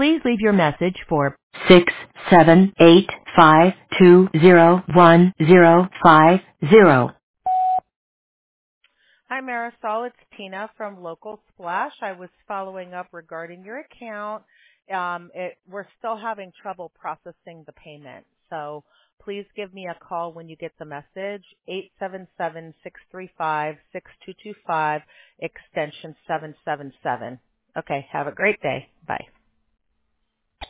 Please leave your message for 678-520-1050. Hi, Marisol. It's Tina from Local Splash. I was following up regarding your account. We're still having trouble processing the payment. So please give me a call when you get the message, 877-635-6225, extension 777. Okay, have a great day. Bye.